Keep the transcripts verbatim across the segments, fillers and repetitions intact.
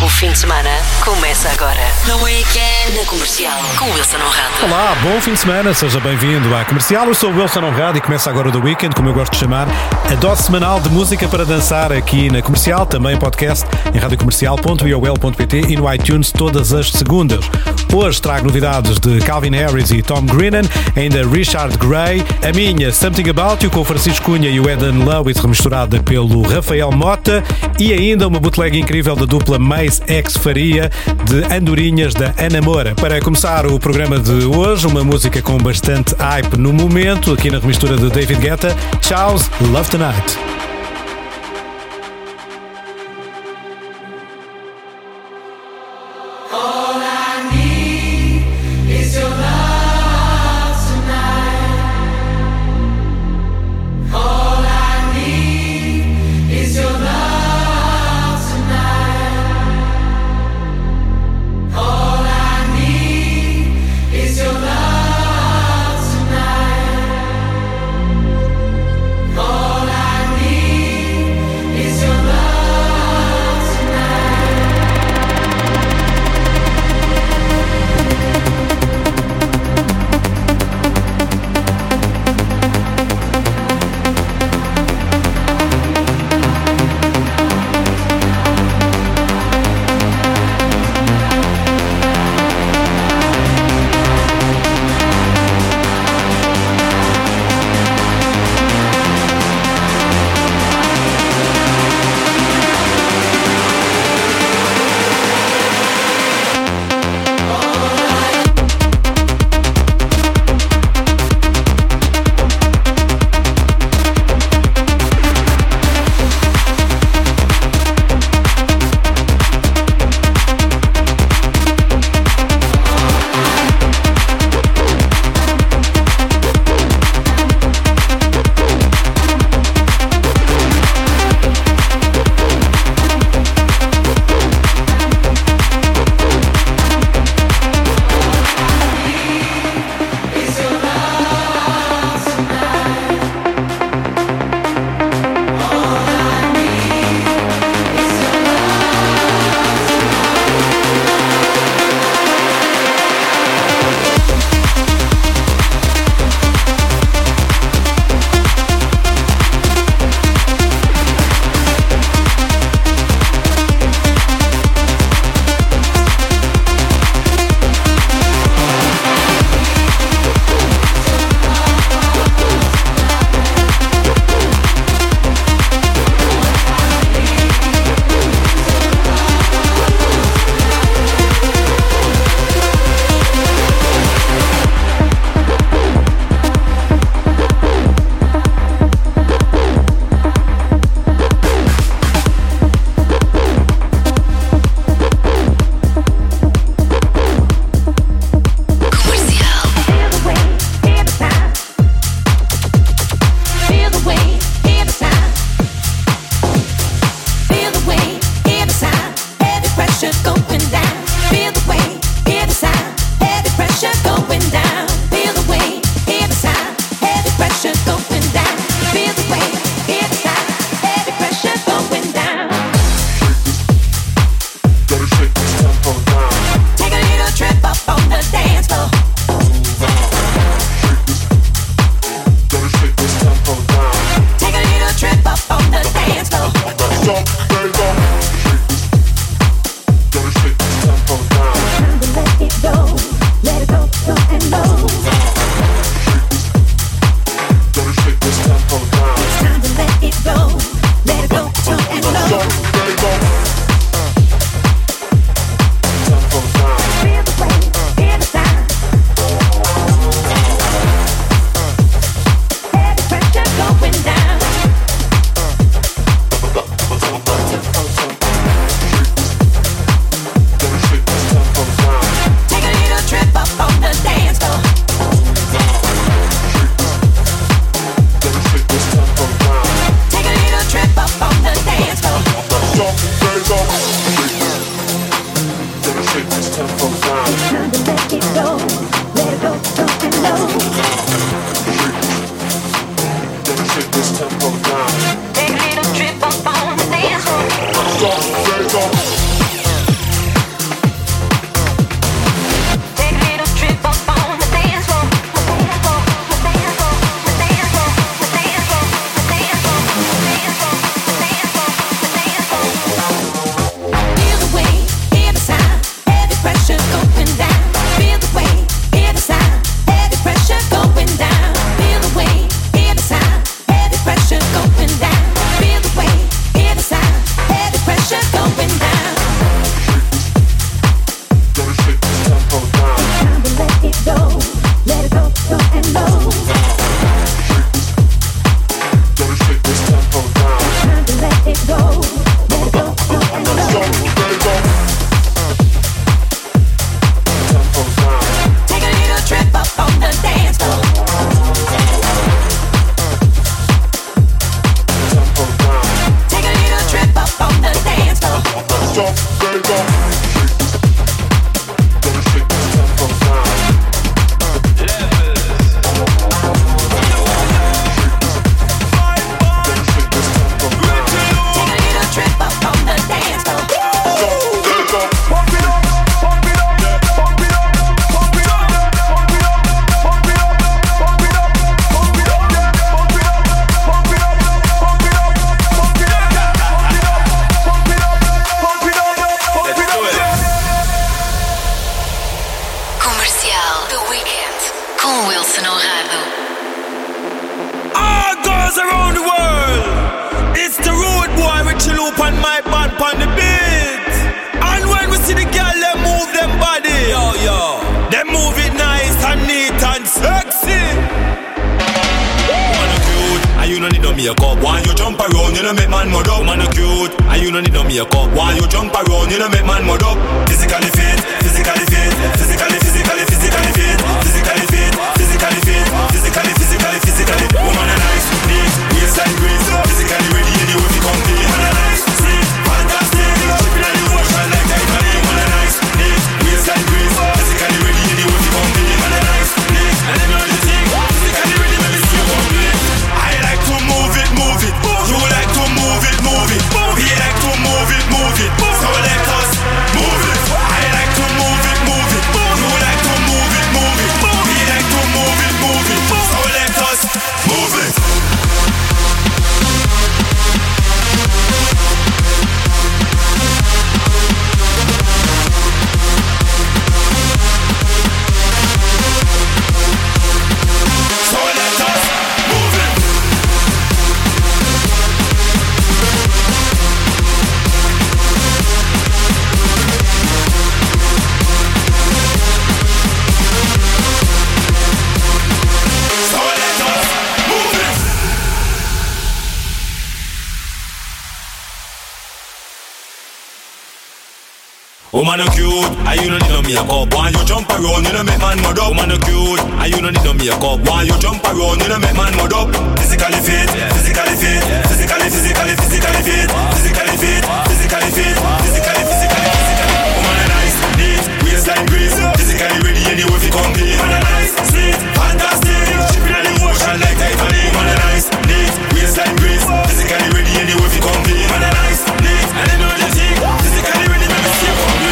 ótimo fim de semana começa agora. No Weekend na Comercial, com Wilson Honrado. Olá, bom fim de semana, seja bem-vindo à Comercial. Eu sou o Wilson Honrado e começa agora o The Weekend, como eu gosto de chamar, a dose semanal de música para dançar aqui na Comercial, também podcast em radiocomercial ponto i o l ponto p t e no iTunes todas as segundas. Hoje trago novidades de Calvin Harris e Tom Grennan, ainda Richard Gray, a minha Something About You com o Francisco Cunha e o Eden Lewis, remisturada pelo Rafael Mota, e ainda uma bootleg incrível da dupla Mace X Faria de Andorinhas da Ana Moura. Para começar o programa de hoje, uma música com bastante hype no momento, aqui na remistura de David Guetta, Chow's Love Tonight. Makeup, why you jump around, you know make man mud up. Man, you cute, and you don't need no makeup. Why you jump around, you know make man mud up. Physically fit, physically fit, physically, physically, physically fit, physically fit, physically fit, physically, physically, physically. Woman a nice, neat, waistline grease, physically ready anyway if you complete. Man a nice, sweet, fantastic, shipping on the ocean like Titanic. Man a nice, neat, waistline grease, physically ready anyway if you complete. Man a nice, neat, and then all the thing, physically ready when we see you complete. I like to move it, move it. You like to move it, move it. We like to move it, move it. So let us move it. I like to move it, move it. You like to move it, move it. We like to move it, move it. So let us move it. Woman you cute, and you don't need no makeup. Why you jump around, you don't make man mud up. Woman you cute, and you don't need no makeup. Why you jump around, you don't make man mud up. Physically fit, physically fit, physically, physically, physically fit, physically fit, physically fit, physically, physically, physically. Woman a nice, neat, waistline grease, physically ready anyway if you complete. Woman a nice, sweet, fantastic, shipping on the ocean like Titanic. Woman a nice, neat, waistline grease, physically ready anyway if you complete. Woman a nice, neat, and then all the thing, physically ready when we see you complete.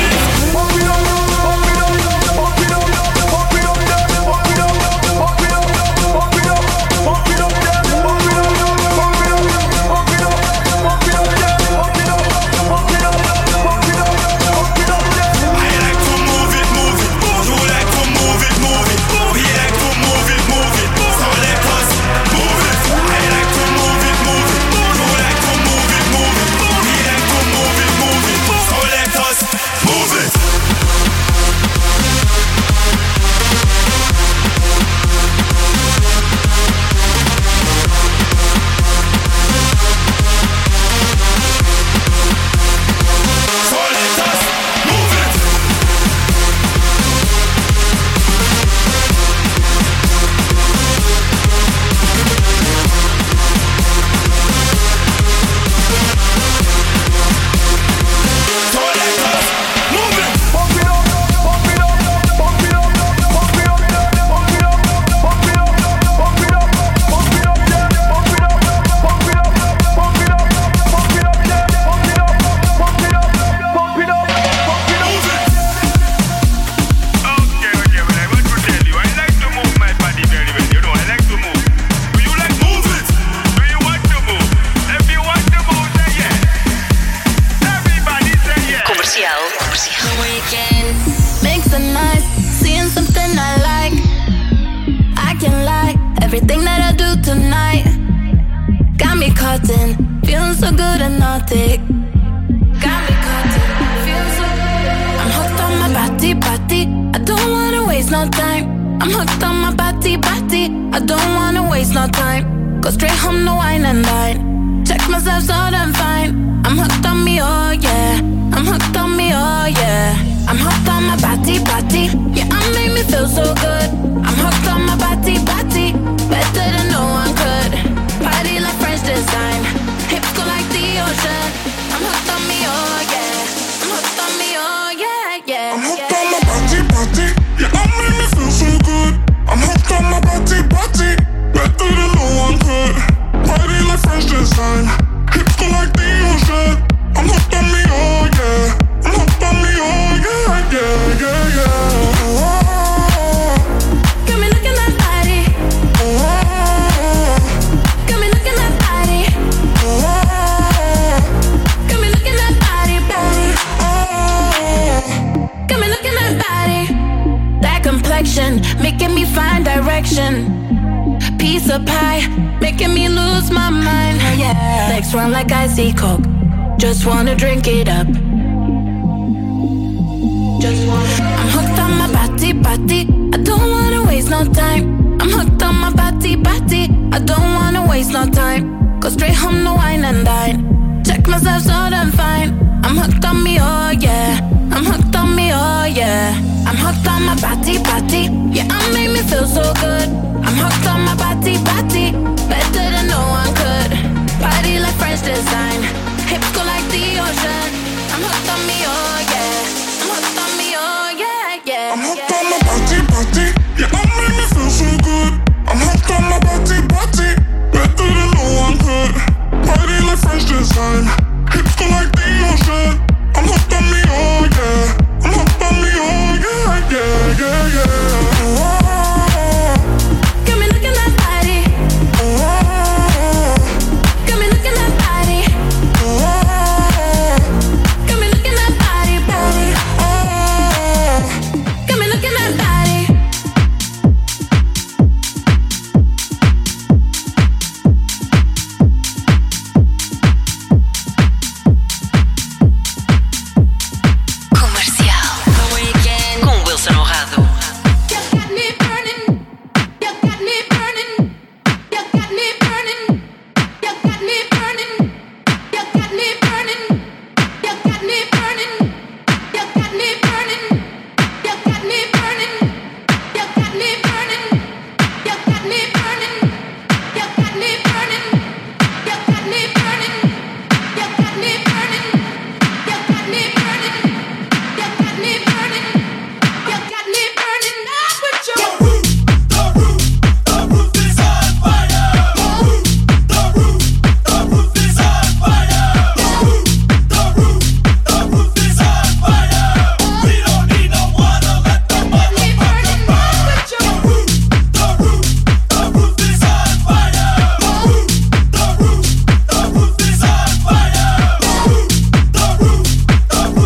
Hips go like the ocean. I'm hooked on me, oh yeah. French design. Hips go like the ocean. I'm hooked on me, oh yeah. I'm hooked on me, oh yeah, yeah, yeah, yeah. Oh, got me looking at body. oh, Got me looking at body. oh, Got me looking at body, body. oh. Got me looking at body. That complexion making me find direction. Piece of pie making me lose my mind. Yeah. Legs run like icy coke. Just wanna drink it up. Just wanna. I'm hooked on my body, body. I don't wanna waste no time. I'm hooked on my body, body. I don't wanna waste no time. Go straight home, no wine and dine. Check myself so I'm fine. I'm hooked on me, oh yeah. I'm hooked on me, oh yeah. I'm hooked on my body, body. Yeah, I make me feel so good. I'm hooked on my body, body. Better than no one could. Body like French design. Hips go like the ocean. I'm hooked on me, oh yeah. I'm hooked on me, oh yeah, yeah. I'm hooked yeah, on my yeah. body, body. Yeah, that make me feel so good. I'm hooked on my body, body. Better than no one could. Body like French design. Hips go like the ocean. I'm hooked on me, oh yeah. I'm hooked on me, oh yeah, yeah, yeah, yeah. Oh, Got me looking at body. oh, Got me looking at body. oh, Got me looking at body, body. oh. Got me looking at body. Comercial. No Weekend com Wilson Honrado. You got me burning. You got me burning. You got me burning. You got me burning. You got me burning. You got me burning. You got me burning. You got me burning. You got me burning. You got me burning. You got me burning. You got me burning. You got me burning. You got me burning. You got me burning. You got me burning up with your The roof, the roof is on fire. The roof, the roof, the roof is on fire. The roof, the roof, the roof is on fire. We don't need no water, let the motherfucker burn. The roof, the roof, the roof is on fire. The roof, the roof, the roof is on fire. The roof, the roof, the roof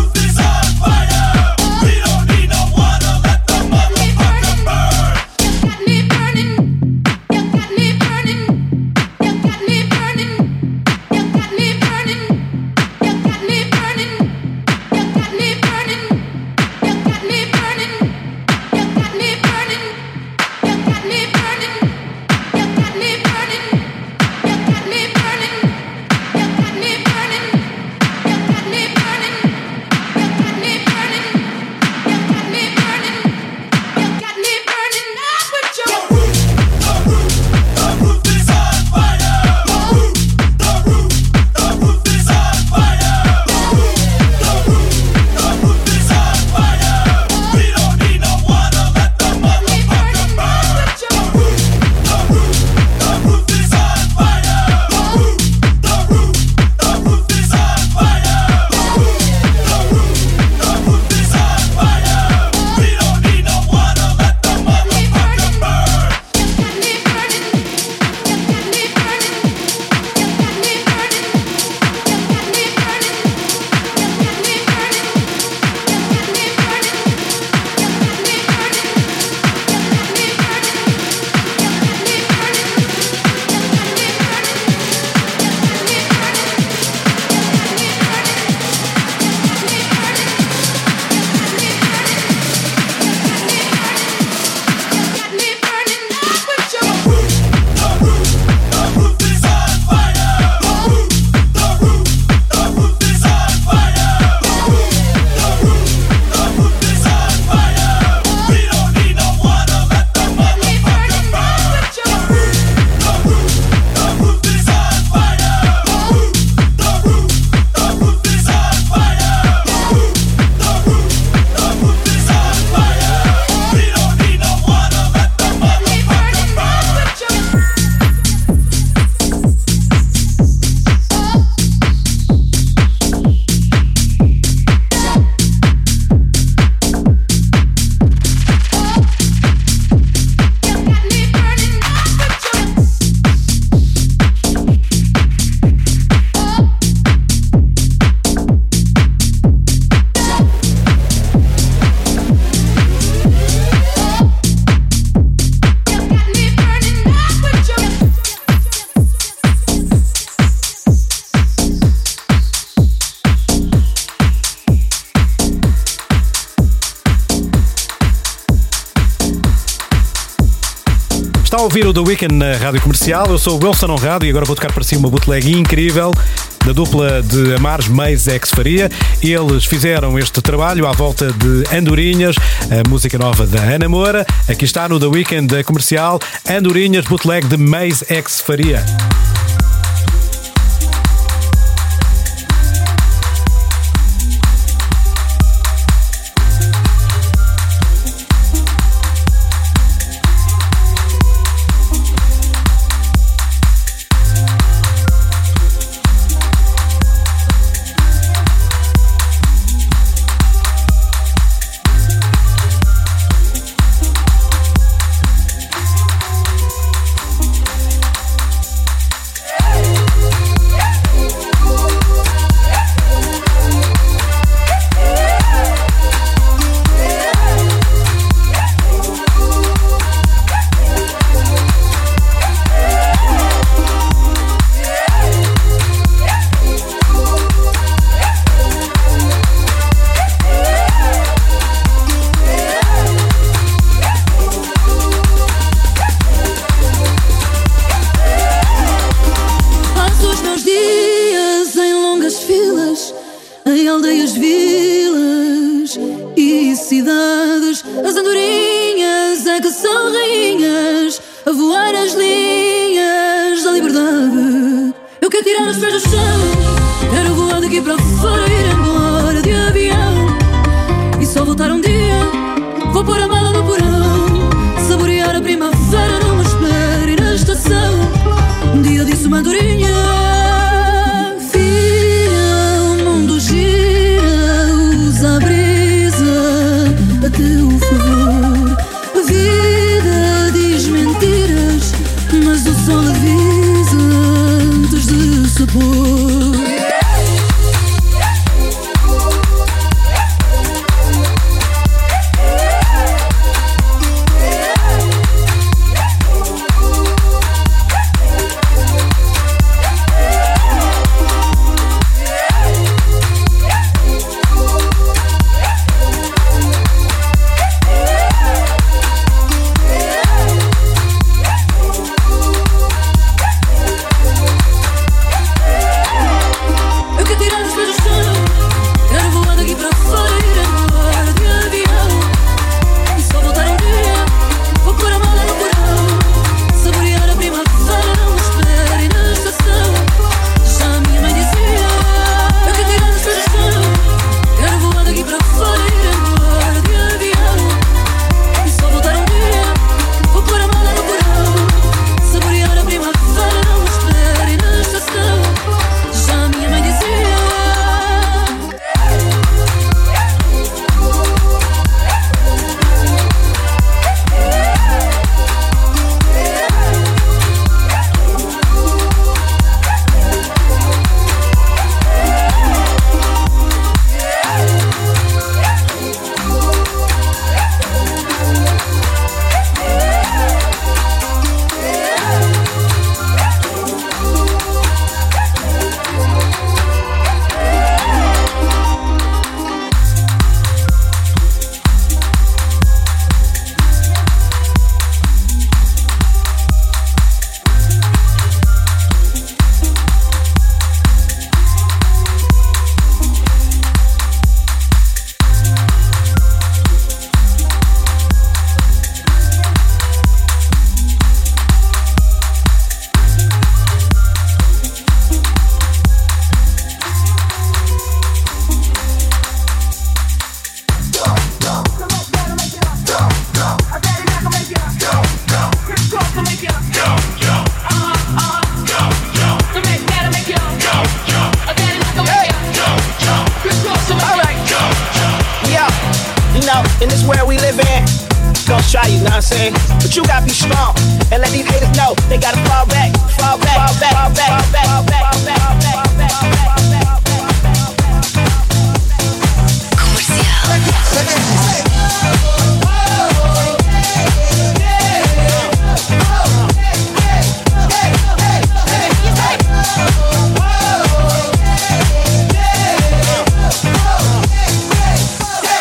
a ouvir o The Weeknd na Rádio Comercial. Eu sou o Wilson Honrado e agora vou tocar para si uma bootleg incrível da dupla de Amares, Mays X Faria. Eles fizeram este trabalho à volta de Andorinhas, a música nova da Ana Moura. Aqui está no The Weeknd da Comercial, Andorinhas, bootleg de Mays X Faria.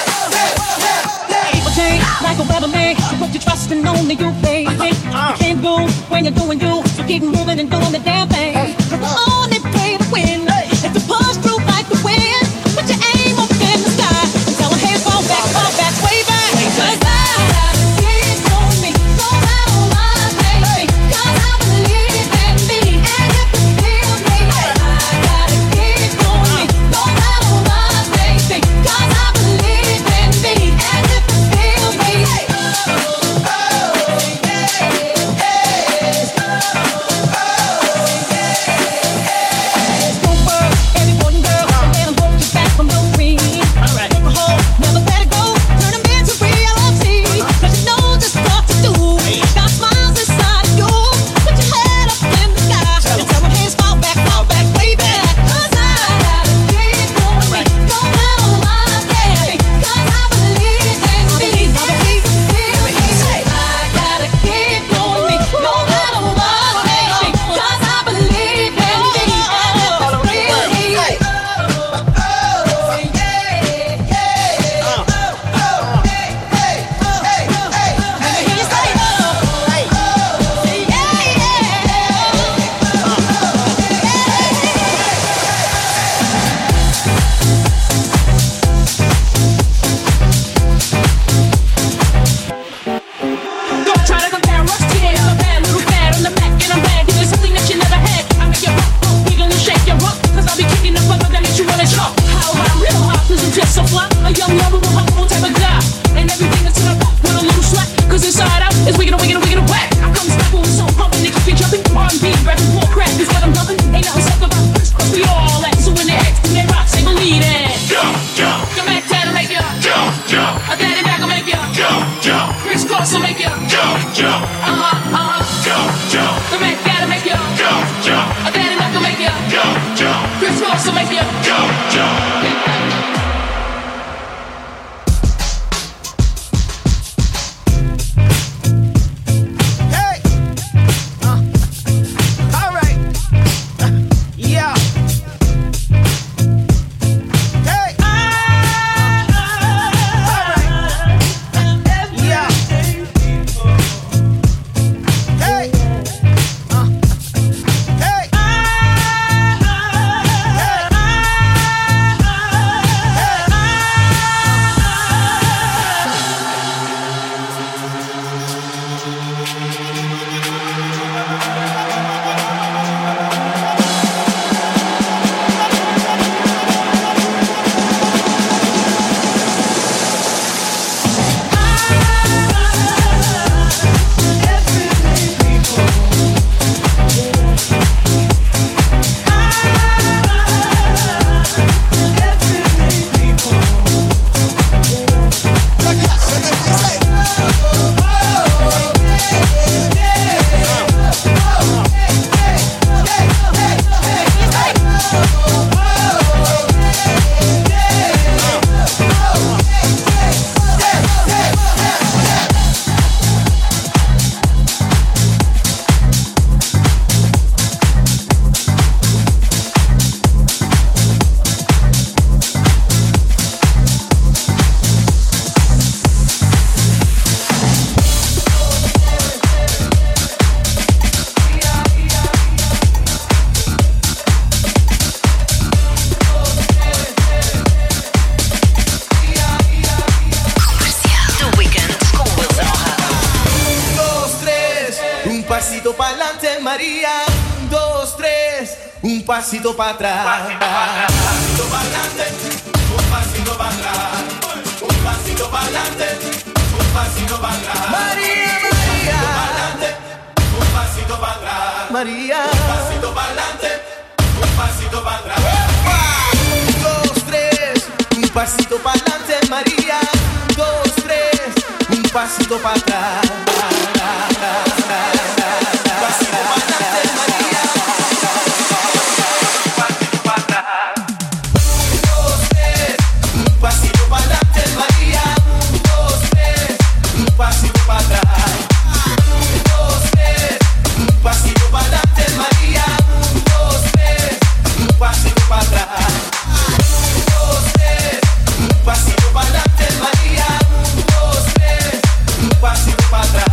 Like a weatherman, put your trust in only you, baby. You can't go when you're doing you. So keep moving and doing the damn thing. Cause the only way to win is to push through like the wind. Put your aim up in the sky and tell them, hey, fall back, fall back, way back. Cause I gotta keep on me, no matter what they say. Cause I believe in me, and if you feel me, I gotta keep on me, no matter what they say. Cause I believe in me, and if you feel me, oh, oh, yeah, yeah. pasito para adelante, María. Un, dos, tres, un pasito para atrás. Un pasito para adelante, un pasito para atrás. Un pasito para adelante, un pasito para atrás. María, María. Un pasito para atrás. María. Un pasito para adelante, un pasito para atrás. Un, dos, tres, un pasito para adelante, María. Un, dos, tres, un pasito para atrás. Pasito para atrás.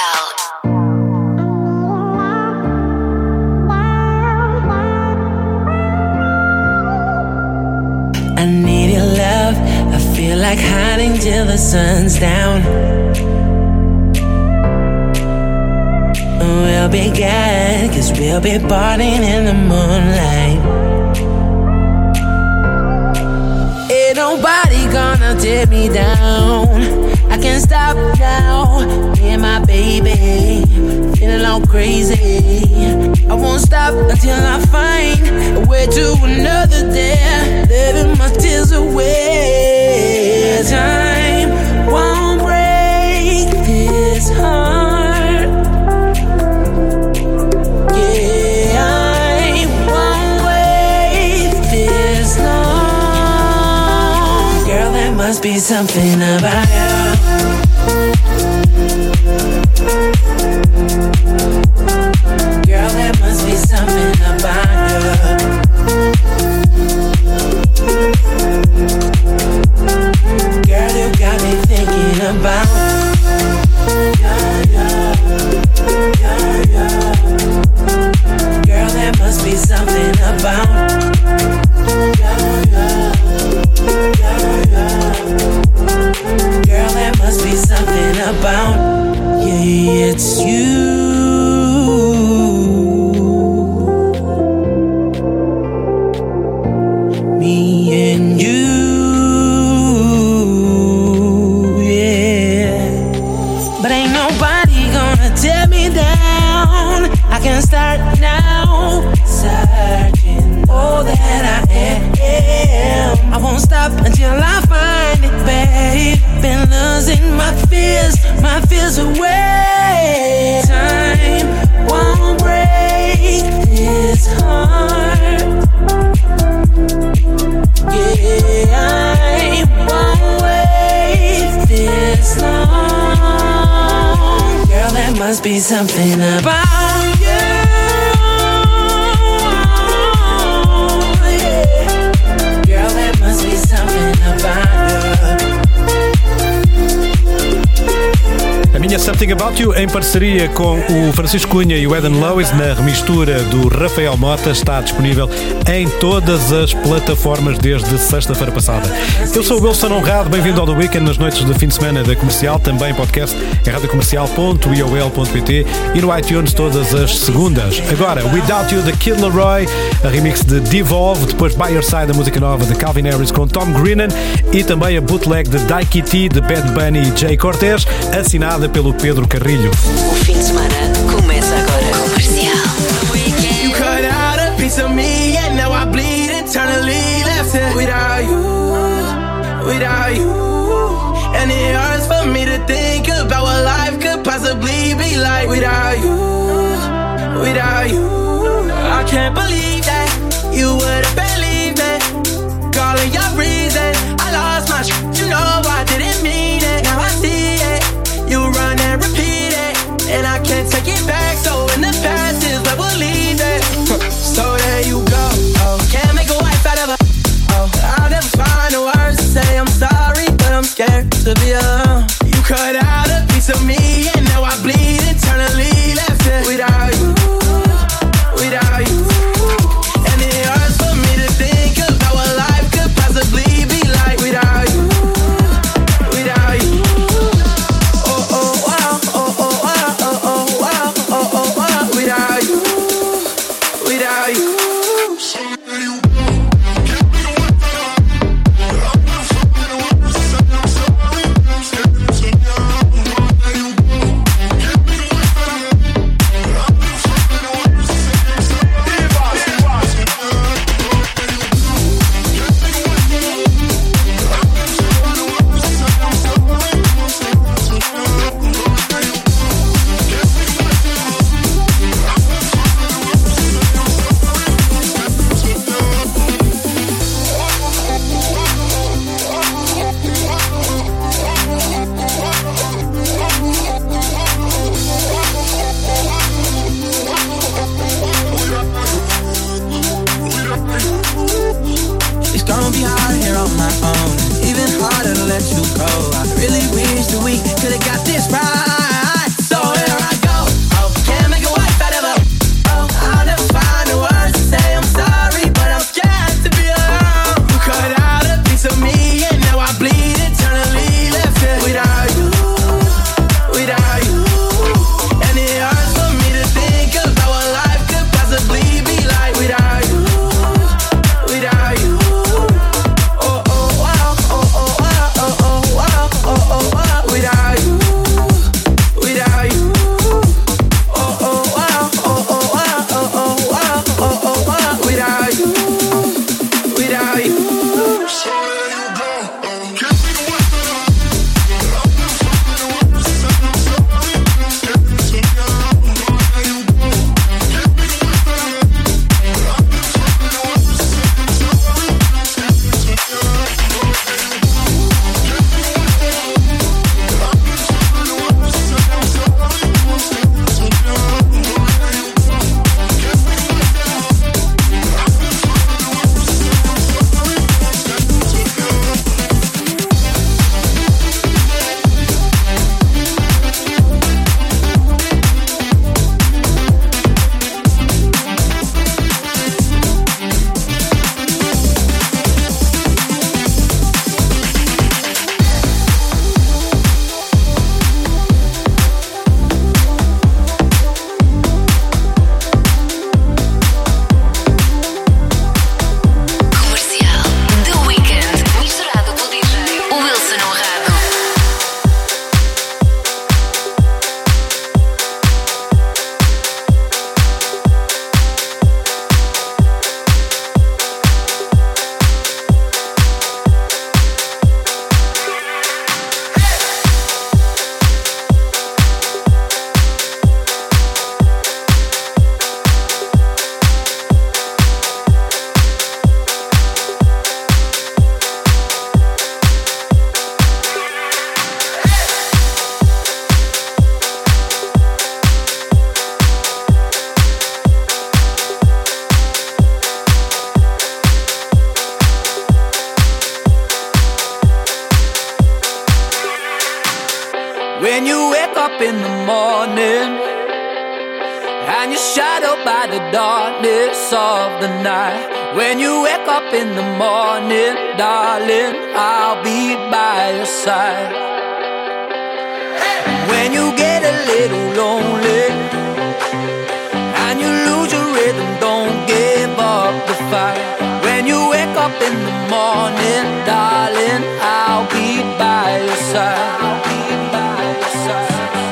I need your love. I feel like hiding till the sun's down. We'll be good, cause we'll be partying in the moonlight. Ain't nobody gonna tear me down. I can't stop now. Me and my baby, feeling all crazy. I won't stop until I find a way to another day, living my tears away. Time won't break this heart. Yeah, I won't wait this long. Girl, there must be something about you. Girl, there must be something about you. Girl, you got me thinking about yeah, yeah, yeah, yeah. Girl, there must be something about yeah, yeah, yeah, yeah. Girl, there must be something about yeah, it's you. Me and you, yeah. But ain't nobody gonna tear me down. I can start now, searching all that I am. I won't stop until I find it, babe. Been losing my fears, my fears away. Time won't break this heart. Yeah, I won't wait this long. Girl, there must be something about you. Yeah. Girl, there must be something about you. A minha Something About You, em parceria com o Francisco Cunha e o Eden Lewis, na remistura do Rafael Mota, está disponível em todas as plataformas desde sexta-feira passada. Eu sou o Wilson Honrado, bem-vindo ao The Weekend nas noites de fim de semana da Comercial, também podcast em rádio comercial ponto i o l ponto p t e no iTunes todas as segundas. Agora, Without You, de Kid Laroi, a remix de Devolve, depois By Your Side, a música nova de Calvin Harris com Tom Grennan e também a bootleg de Daiki T, de Bad Bunny e Jay Cortez, assinada pelo Pedro Carrilho. O fim de semana começa agora. Comercial. You cut out a piece of me and now I bleed internally. Left it without you, without you. And it hurts for me to think about what life could possibly be like without you, without you. I can't believe that you wouldn't believe it. Calling your reason, I lost my shit. You know I didn't mean it. Now I see it. You run and repeat it, and I can't take it back. So in the past is where we'll leave it. So there you go. Oh, can't make a wife out of her. Oh, I'll never find the words to say I'm sorry, but I'm scared to be alone. You cut out a piece of me, and now I bleed internally. Left it without you, without you. And it hurts for me morning, and you're shadowed by the darkness of the night. When you wake up in the morning, darling, I'll be by your side. When you get a little lonely and you lose your rhythm, don't give up the fight. When you wake up in the morning, darling, I'll be by your side. I'll be by your side.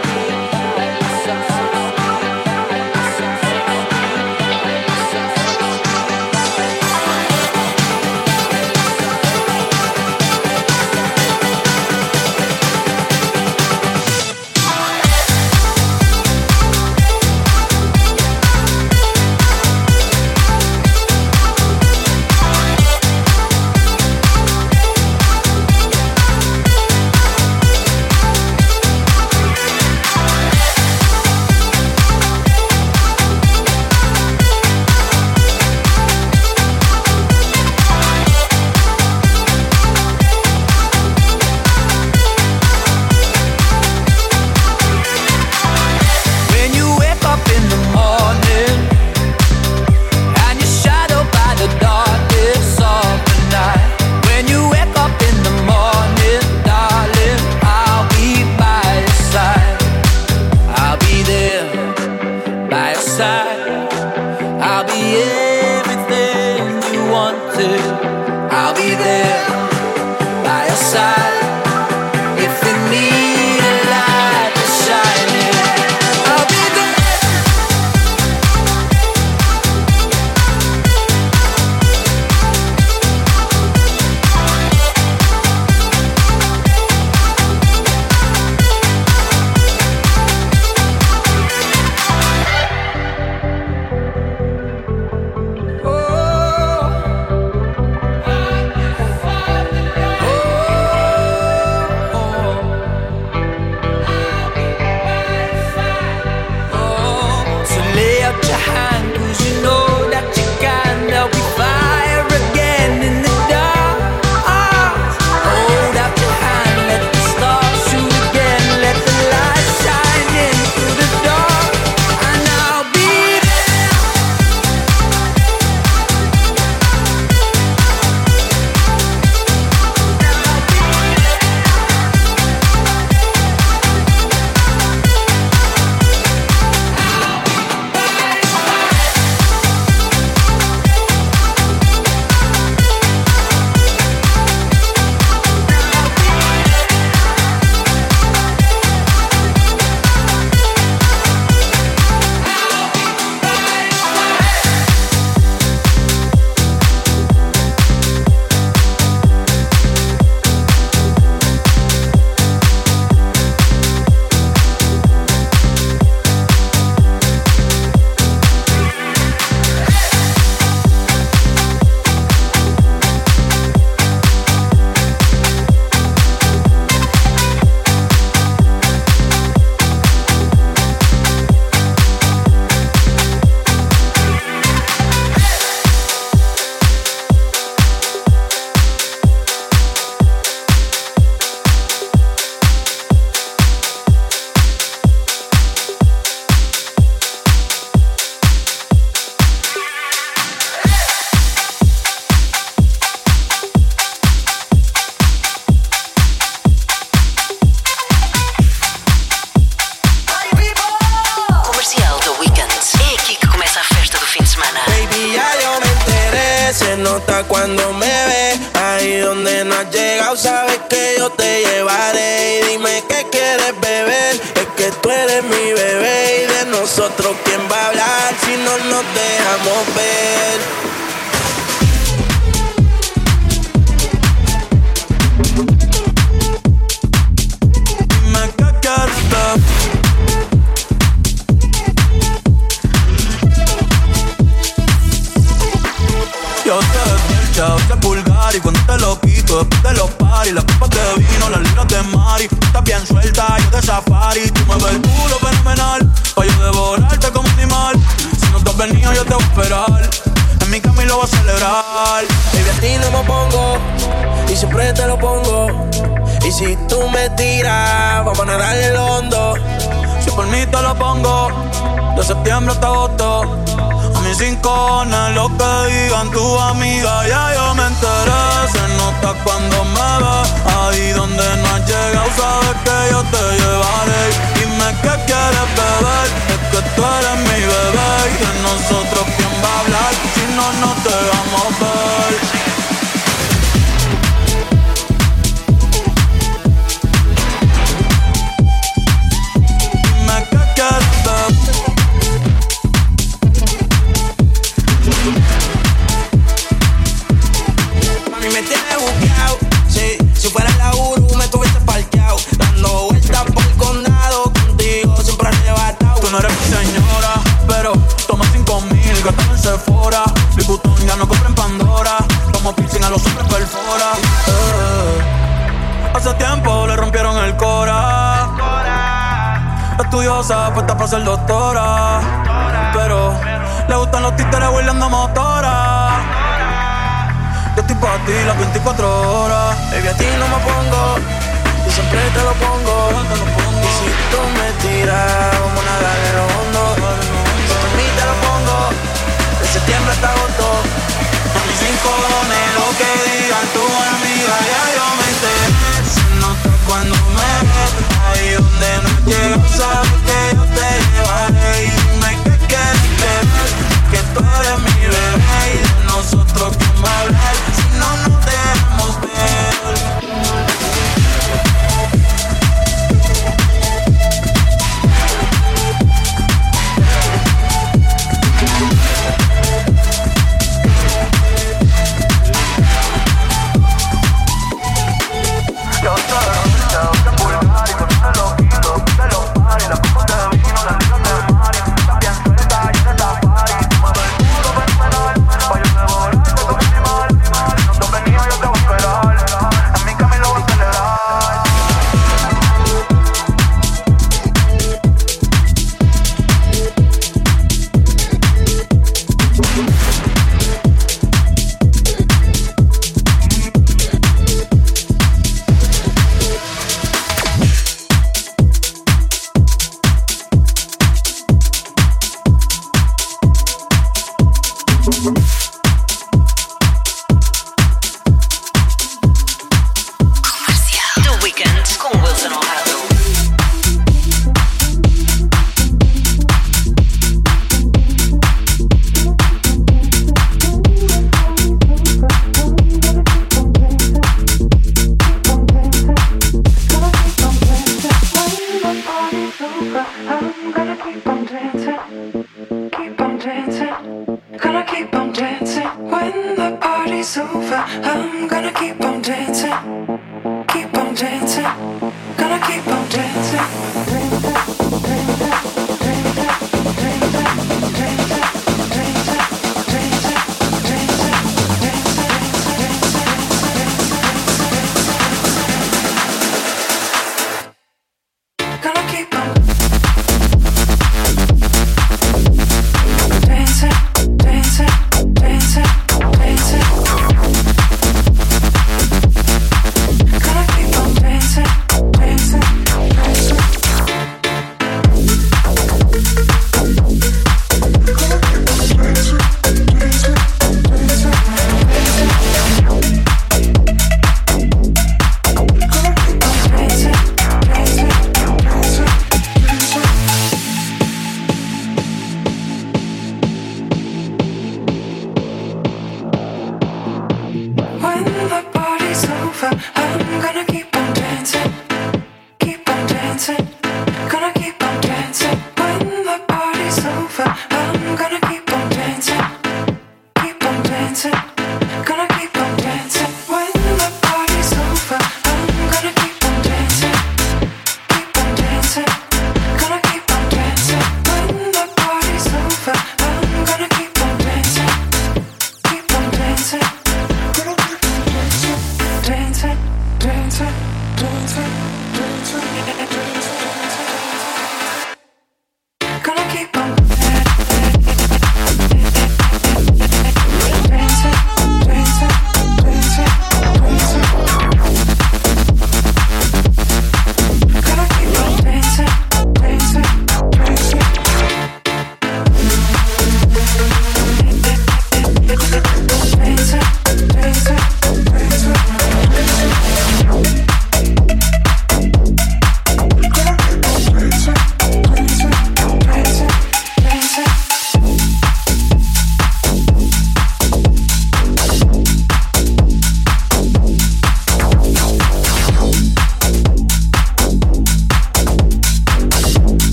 Cuando me ves, ahí donde no has llegado, sabes que yo te llevaré. Y dime qué quieres beber, es que tú eres mi bebé. Y de nosotros, ¿quién va a hablar si no nos dejamos ver? Yo te desdicho, te vulgar y cuando te lo quito después de los paris, las copas de vino, las libras de mari. Estás bien suelta, yo de safari. Tú me ves el culo fenomenal, pa' yo devorarte como animal. Si no te has venido yo te voy a esperar, en mi cama y lo voy a celebrar. Baby, a ti no me pongo, y siempre te lo pongo. Y si tú me tiras, vamos a nadar el hondo. Si por mí te lo pongo. De septiembre hasta agosto. A mis cinco cojones lo que digan tu amiga. Ya yo me enteré, se nota cuando me ves. Ahí donde no has llegado, sabes que yo te llevaré. Dime qué quieres beber, es que tú eres mi bebé. Y de nosotros quién va a hablar, si no, no te vamos a ver. Mami, me tienes buqueado. Sí, si fuera la Uru me tuviese parqueado. Dando vueltas por el condado, contigo siempre arrebatado. Tú no eres mi señora, pero toma cinco mil, gastame en Sephora. Louis ya no compra en Pandora. Como piercing a los hombres perfora. Eh, hace tiempo le rompieron el cora. Estudiosa, puesta para ser doctora. Pero le gustan los títeres huirleando motora. Yo estoy pa' ti las veinticuatro horas. Baby, a ti no me pongo, yo siempre te lo pongo. Y si tú me tiras, vamos a darle lo hondo. Si tú a mí te lo pongo, de septiembre hasta agosto. A mis cinco cojones lo que digan tu amiga. Ya yo me enteré, se nota cuando me ves. Ahí donde no llego, sabes que yo te llevaré. Y dime qué quieres beber, que tú eres mi bebé. Y de nosotros quién va a hablar, si no nos dejamos ver.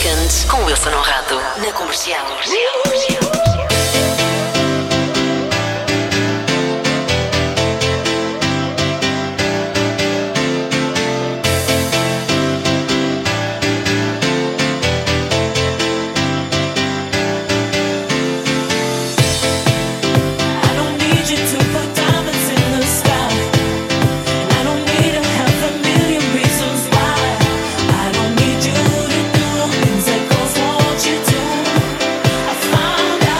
Weekend com Wilson Honrado na Comercial. Found out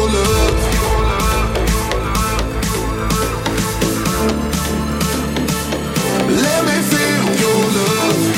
your love. Let me feel your love.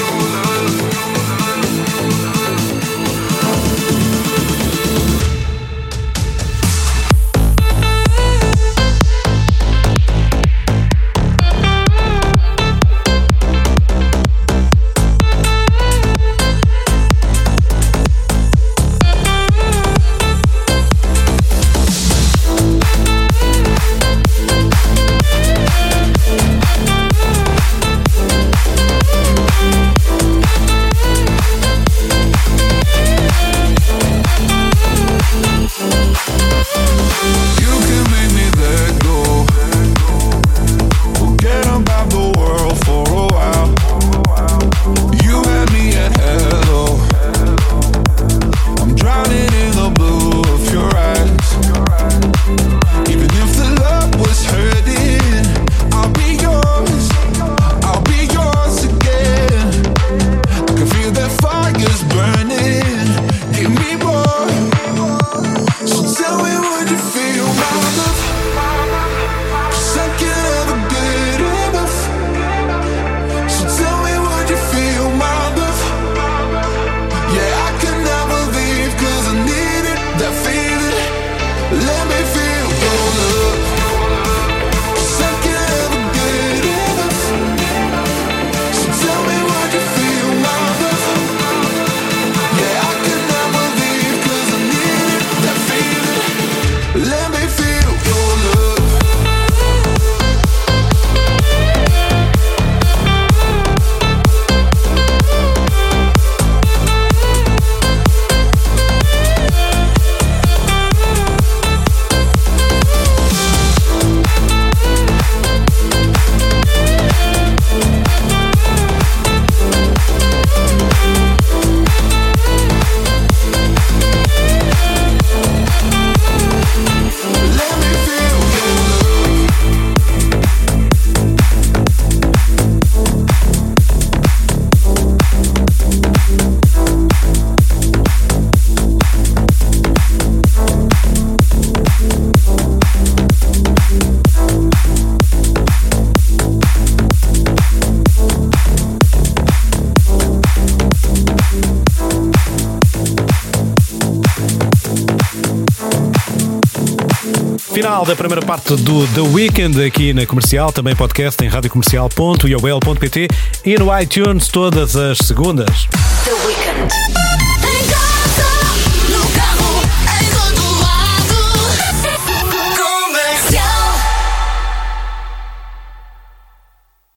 Final da primeira parte do The Weekend aqui na Comercial, também podcast em rádio comercial ponto i o l ponto p t e no iTunes todas as segundas. The Weekend.